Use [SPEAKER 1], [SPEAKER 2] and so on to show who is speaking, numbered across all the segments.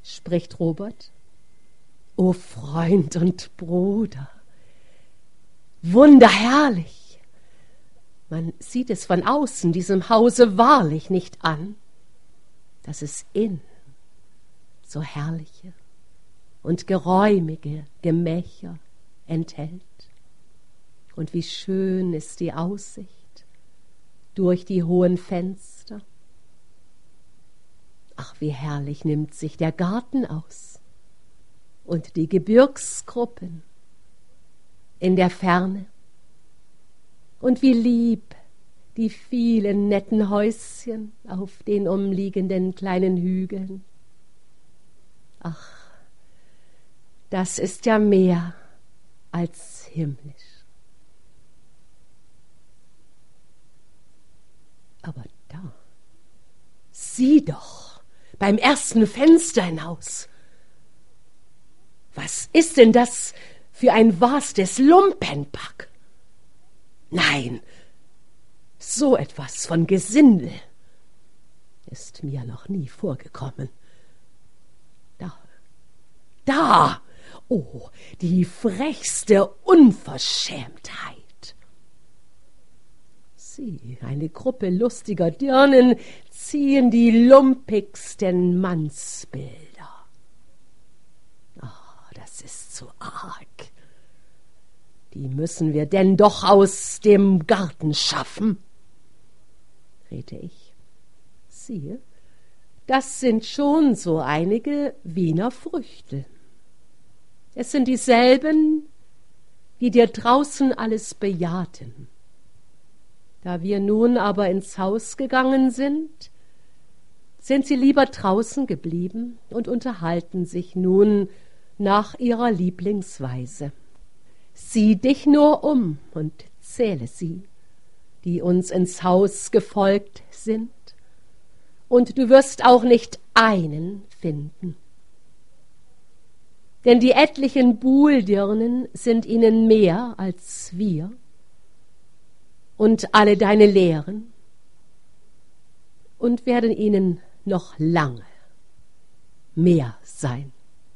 [SPEAKER 1] spricht Robert. O Freund und Bruder, wunderherrlich! Man sieht es von außen diesem Hause wahrlich nicht an, dass es innen so herrliche und geräumige Gemächer enthält. Und wie schön ist die Aussicht durch die hohen Fenster. Ach, wie herrlich nimmt sich der Garten aus und die Gebirgsgruppen in der Ferne. Und wie lieb die vielen netten Häuschen auf den umliegenden kleinen Hügeln. Ach, das ist ja mehr als himmlisch. Aber da, sieh doch, beim ersten Fenster hinaus. Was ist denn das für ein vastes Lumpenpack? Nein, so etwas von Gesindel ist mir noch nie vorgekommen. Da, oh, die frechste Unverschämtheit. Sieh, eine Gruppe lustiger Dirnen ziehen die lumpigsten Mannsbilder. Oh, das ist zu arg. Die müssen wir denn doch aus dem Garten schaffen, rede ich. Siehe, das sind schon so einige Wiener Früchte. Es sind dieselben, die dir draußen alles bejahten. Da wir nun aber ins Haus gegangen sind, sind sie lieber draußen geblieben und unterhalten sich nun nach ihrer Lieblingsweise. Sieh dich nur um und zähle sie, die uns ins Haus gefolgt sind, und du wirst auch nicht einen finden. Denn die etlichen Buhldirnen sind ihnen mehr als wir, und alle deine Lehren, und werden ihnen noch lange mehr sein.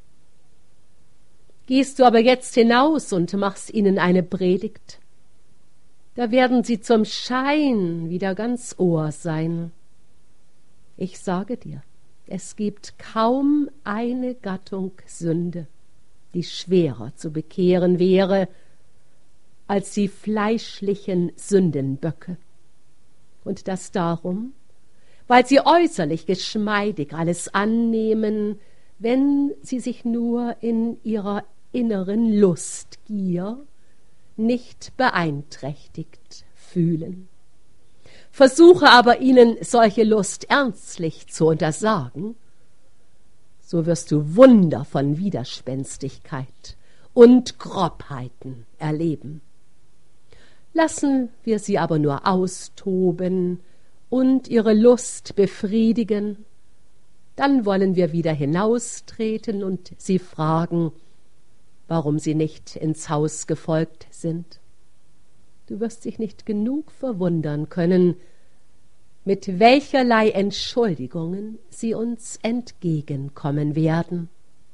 [SPEAKER 1] Gehst du aber jetzt hinaus und machst ihnen eine Predigt, da werden sie zum Schein wieder ganz Ohr sein. Ich sage dir, es gibt kaum eine Gattung Sünde, die schwerer zu bekehren wäre, als die fleischlichen Sündenböcke. Und das darum, weil sie äußerlich geschmeidig alles annehmen, wenn sie sich nur in ihrer inneren Lustgier nicht beeinträchtigt fühlen. Versuche aber ihnen solche Lust ernstlich zu untersagen, so wirst du Wunder von Widerspenstigkeit und Grobheiten erleben. Lassen wir sie aber nur austoben und ihre Lust befriedigen, dann wollen wir wieder hinaustreten und sie fragen, warum sie nicht ins Haus gefolgt sind. Du wirst dich nicht genug verwundern können, mit welcherlei Entschuldigungen sie uns entgegenkommen werden.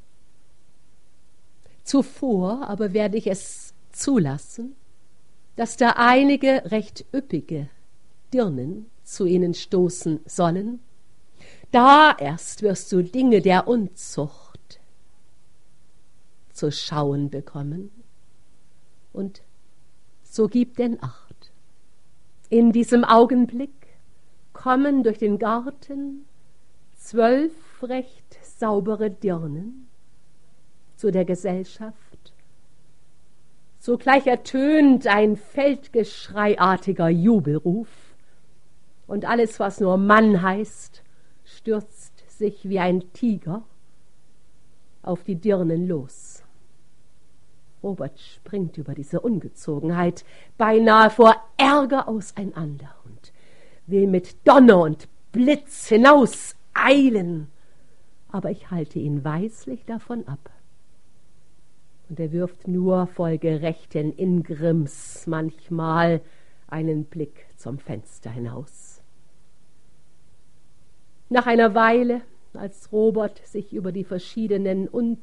[SPEAKER 1] Zuvor aber werde ich es zulassen, dass da einige recht üppige Dirnen zu ihnen stoßen sollen. Da erst wirst du Dinge der Unzucht zu schauen bekommen. Und so gib denn Acht. In diesem Augenblick kommen durch den Garten 12 recht saubere Dirnen zu der Gesellschaft. Sogleich ertönt ein feldgeschreiartiger Jubelruf, und alles, was nur Mann heißt, stürzt sich wie ein Tiger auf die Dirnen los. Robert springt über diese Ungezogenheit beinahe vor Ärger auseinander und will mit Donner und Blitz hinauseilen, aber ich halte ihn weislich davon ab. Und er wirft nur voll gerechten Ingrimms manchmal einen Blick zum Fenster hinaus. Nach einer Weile als Robert sich über die verschiedenen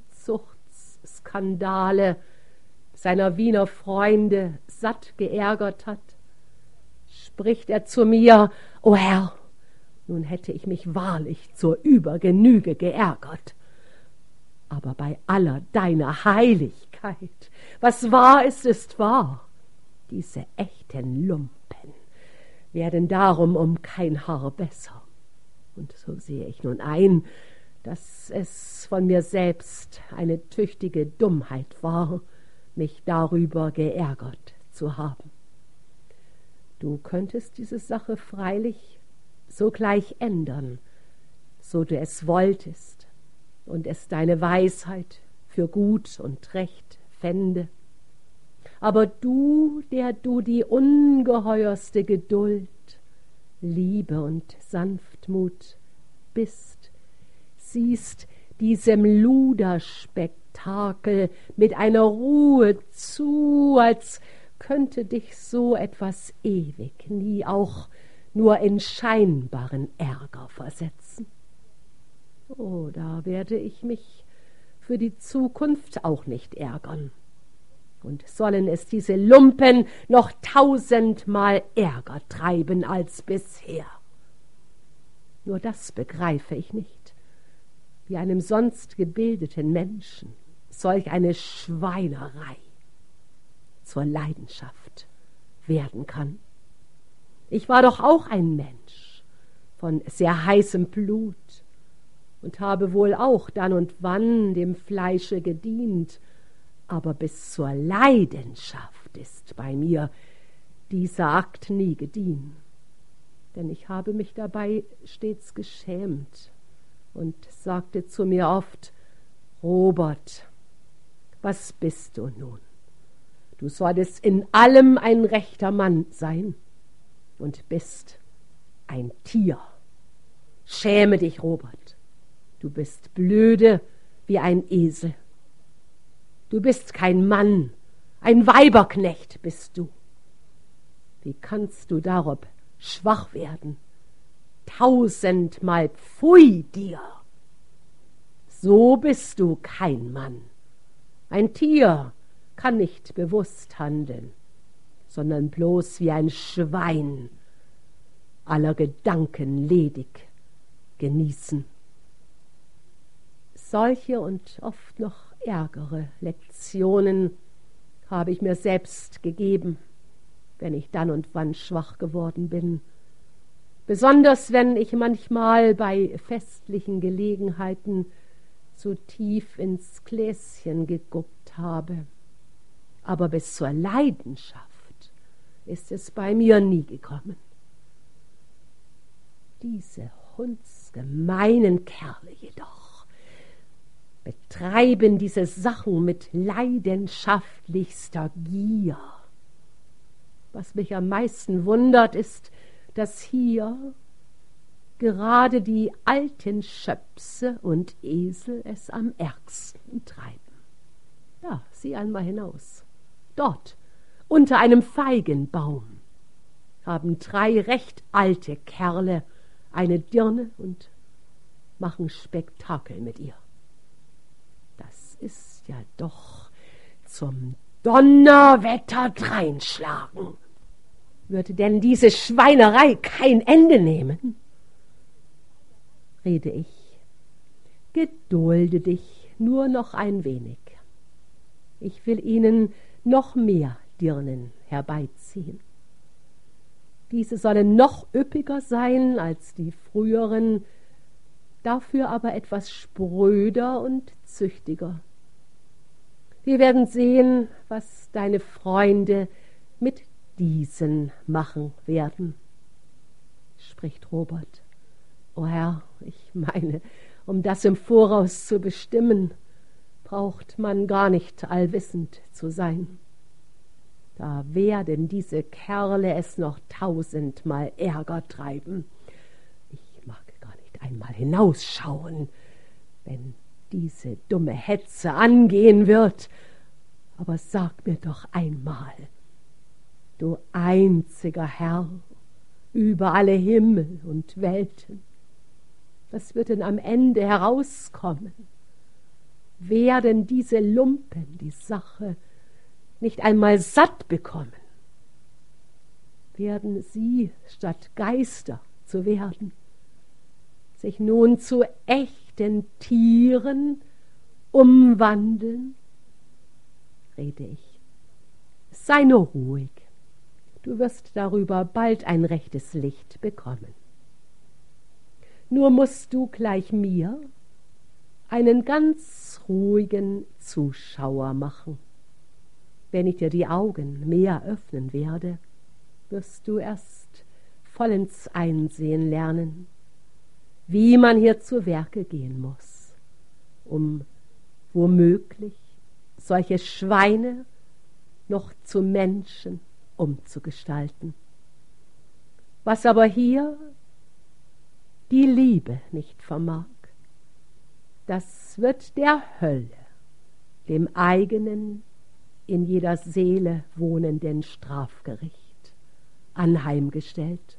[SPEAKER 1] Unzuchtskandale seiner Wiener Freunde satt geärgert hat, spricht er zu mir: »O Herr, nun hätte ich mich wahrlich zur Übergenüge geärgert. Aber bei aller deiner Heiligkeit, was wahr ist, ist wahr. Diese echten Lumpen werden darum um kein Haar besser. Und so sehe ich nun ein, dass es von mir selbst eine tüchtige Dummheit war, mich darüber geärgert zu haben. Du könntest diese Sache freilich sogleich ändern, so du es wolltest und es deine Weisheit für gut und recht fände. Aber du, der du die ungeheuerste Geduld, Liebe und Sanftmut bist, siehst diesem Luderspektakel mit einer Ruhe zu, als könnte dich so etwas ewig nie auch nur in scheinbaren Ärger versetzen. Oh, da werde ich mich für die Zukunft auch nicht ärgern. Und sollen es diese Lumpen noch 1000-mal Ärger treiben als bisher. Nur das begreife ich nicht, wie einem sonst gebildeten Menschen solch eine Schweinerei zur Leidenschaft werden kann. Ich war doch auch ein Mensch von sehr heißem Blut und habe wohl auch dann und wann dem Fleische gedient, aber bis zur Leidenschaft ist bei mir dieser Akt nie gediehen, denn ich habe mich dabei stets geschämt und sagte zu mir oft: Robert, was bist du nun? Du solltest in allem ein rechter Mann sein und bist ein Tier. Schäme dich, Robert, du bist blöde wie ein Esel. Du bist kein Mann, ein Weiberknecht bist du. Wie kannst du darob schwach werden? 1000-mal pfui dir! So bist du kein Mann. Ein Tier kann nicht bewusst handeln, sondern bloß wie ein Schwein, aller Gedanken ledig genießen. Solche und oft noch ärgere Lektionen habe ich mir selbst gegeben, wenn ich dann und wann schwach geworden bin, besonders wenn ich manchmal bei festlichen Gelegenheiten zu tief ins Gläschen geguckt habe. Aber bis zur Leidenschaft ist es bei mir nie gekommen. Diese hundsgemeinen Kerle jedoch betreiben diese Sachen mit leidenschaftlichster Gier. Was mich am meisten wundert, ist, dass hier gerade die alten Schöpse und Esel es am ärgsten treiben. Da, sieh einmal hinaus. Dort, unter einem Feigenbaum, haben 3 recht alte Kerle eine Dirne und machen Spektakel mit ihr. Das ist ja doch zum Donnerwetter dreinschlagen. Würde denn diese Schweinerei kein Ende nehmen? Rede ich, gedulde dich nur noch ein wenig. Ich will ihnen noch mehr Dirnen herbeiziehen. Diese sollen noch üppiger sein als die früheren, dafür aber etwas spröder und züchtiger. Wir werden sehen, was deine Freunde mit diesen machen werden, spricht Robert. O Herr, ich meine, um das im Voraus zu bestimmen, braucht man gar nicht allwissend zu sein. Da werden diese Kerle es noch 1000-mal Ärger treiben. Ich mag gar nicht einmal hinausschauen, wenn diese dumme Hetze angehen wird. Aber sag mir doch einmal, du einziger Herr über alle Himmel und Welten, Was wird denn am Ende herauskommen? Werden diese Lumpen die Sache nicht einmal satt bekommen? Werden sie, statt Geister zu werden, sich nun zu echten Tieren umwandeln? Rede ich. Sei nur ruhig. Du wirst darüber bald ein rechtes Licht bekommen. Nur musst du gleich mir einen ganz ruhigen Zuschauer machen. Wenn ich dir die Augen mehr öffnen werde, wirst du erst vollends einsehen lernen, wie man hier zu Werke gehen muss, um womöglich solche Schweine noch zu Menschen umzugestalten. Was aber hier die Liebe nicht vermag, das wird der Hölle, dem eigenen, in jeder Seele wohnenden Strafgericht, anheimgestellt.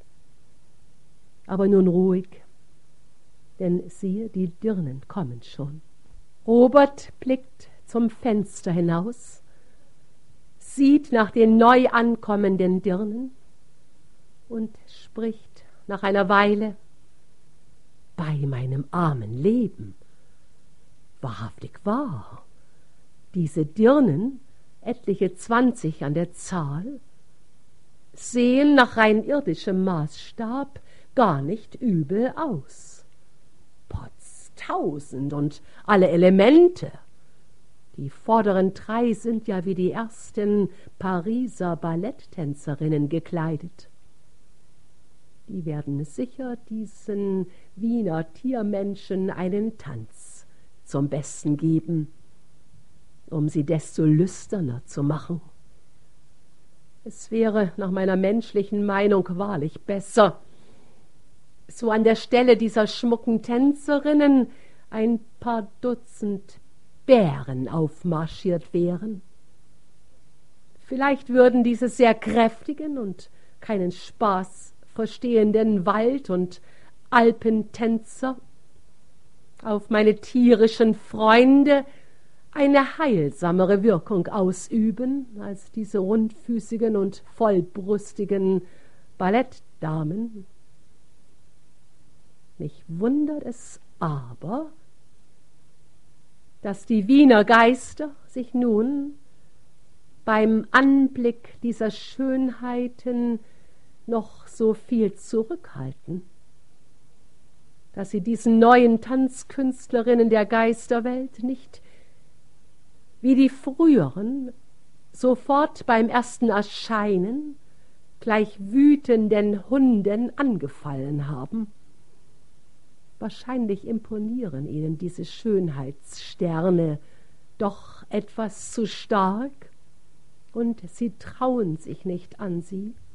[SPEAKER 1] Aber nun ruhig, denn siehe, die Dirnen kommen schon. Robert blickt zum Fenster hinaus, sieht nach den neu ankommenden Dirnen und spricht nach einer Weile: Bei meinem armen Leben, wahrhaftig wahr, diese Dirnen, etliche 20 an der Zahl, sehen nach rein irdischem Maßstab gar nicht übel aus. Potztausend und alle Elemente. Die vorderen 3 sind ja wie die ersten Pariser Balletttänzerinnen gekleidet. Die werden sicher diesen Wiener Tiermenschen einen Tanz zum Besten geben, um sie desto lüsterner zu machen. Es wäre nach meiner menschlichen Meinung wahrlich besser, so an der Stelle dieser schmucken Tänzerinnen ein paar Dutzend Bären aufmarschiert wären. Vielleicht würden diese sehr kräftigen und keinen Spaß verstehenden Wald- und Alpentänzer auf meine tierischen Freunde eine heilsamere Wirkung ausüben als diese rundfüßigen und vollbrüstigen Ballettdamen. Mich wundert es aber, dass die Wiener Geister sich nun beim Anblick dieser Schönheiten noch so viel zurückhalten, dass sie diesen neuen Tanzkünstlerinnen der Geisterwelt nicht wie die früheren sofort beim ersten Erscheinen gleich wütenden Hunden angefallen haben. Wahrscheinlich imponieren ihnen diese Schönheitssterne doch etwas zu stark und sie trauen sich nicht an sie.